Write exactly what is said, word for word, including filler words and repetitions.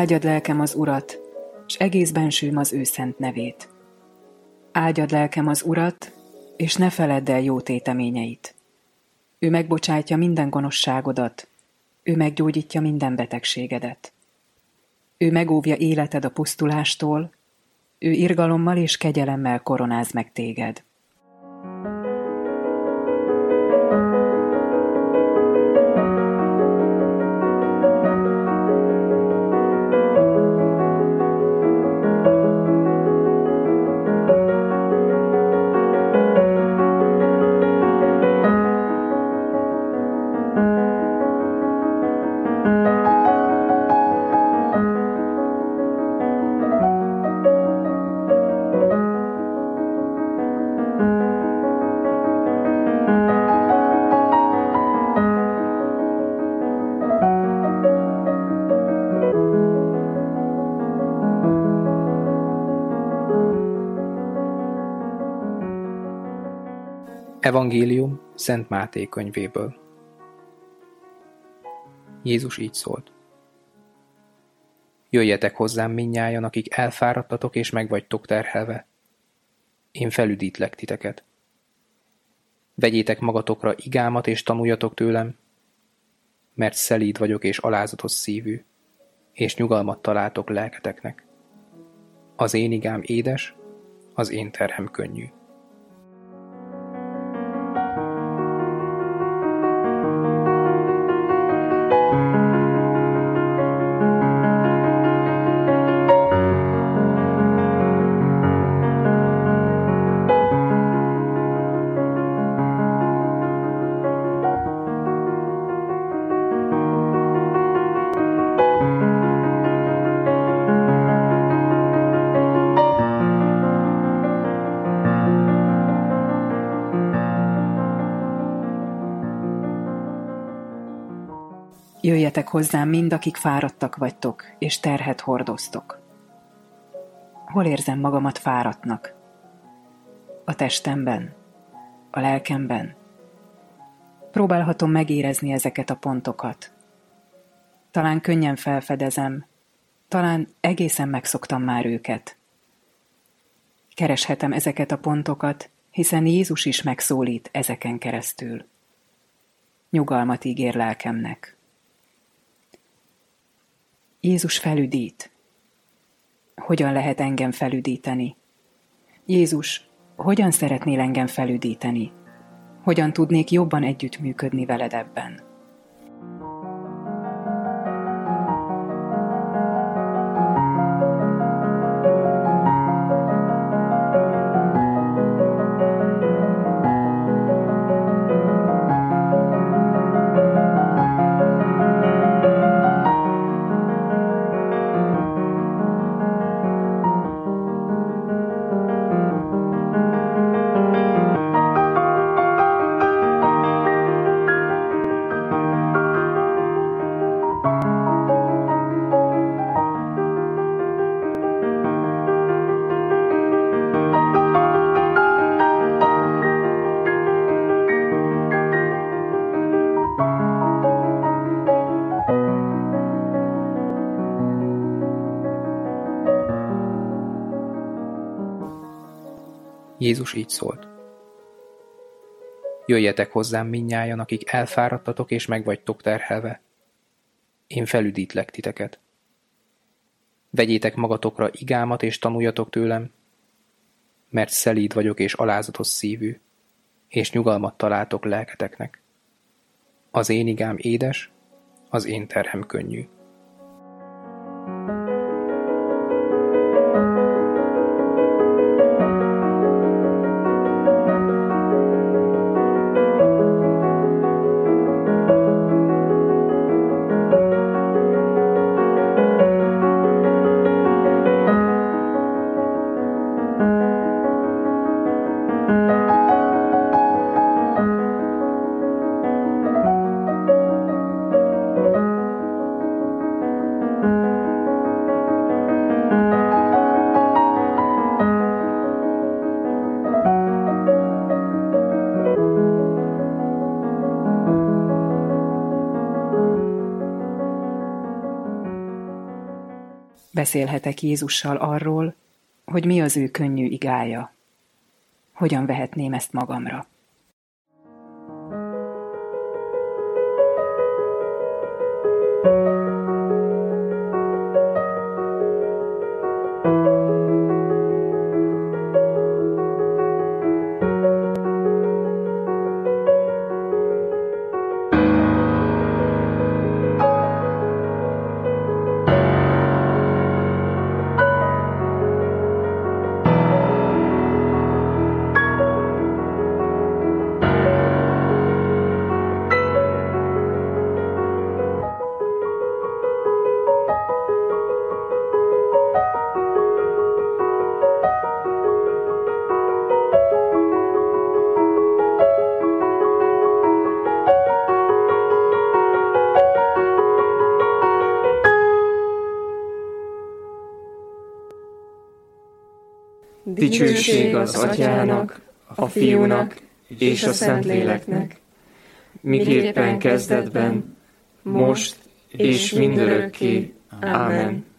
Áldjad lelkem az Urat, s egész bensőm az ő szent nevét. Áldjad lelkem az Urat, és ne feledd el jó téteményeit. Ő megbocsátja minden gonoszságodat, ő meggyógyítja minden betegségedet. Ő megóvja életed a pusztulástól, ő irgalommal és kegyelemmel koronáz meg téged. Evangélium Szent Máté könyvéből. Jézus így szólt. Jöjjetek hozzám mindnyájan, akik elfáradtatok és meg vagytok terhelve. Én felüdítlek titeket. Vegyétek magatokra igámat és tanuljatok tőlem, mert szelíd vagyok és alázatos szívű, és nyugalmat találtok lelketeknek. Az én igám édes, az én terhem könnyű. Jöjjetek hozzám mind, akik fáradtak vagytok, és terhet hordoztok. Hol érzem magamat fáradtnak? A testemben? A lelkemben? Próbálhatom megérezni ezeket a pontokat. Talán könnyen felfedezem, talán egészen megszoktam már őket. Kereshetem ezeket a pontokat, hiszen Jézus is megszólít ezeken keresztül. Nyugalmat ígér lelkemnek. Jézus felüdít. Hogyan lehet engem felüdíteni? Jézus, hogyan szeretnél engem felüdíteni? Hogyan tudnék jobban együttműködni veled ebben? Jézus így szólt. Jöjjetek hozzám mindnyájan, akik elfáradtatok és meg vagytok terhelve. Én felüdítlek titeket. Vegyétek magatokra igámat és tanuljatok tőlem, mert szelíd vagyok és alázatos szívű, és nyugalmat találtok lelketeknek. Az én igám édes, az én terhem könnyű. Beszélhetek Jézussal arról, hogy mi az ő könnyű igája. Hogyan vehetném ezt magamra? Dicsőség az Atyának, a Fiúnak és a Szentléleknek, miképpen kezdetben, most és mindörökké. Ámen.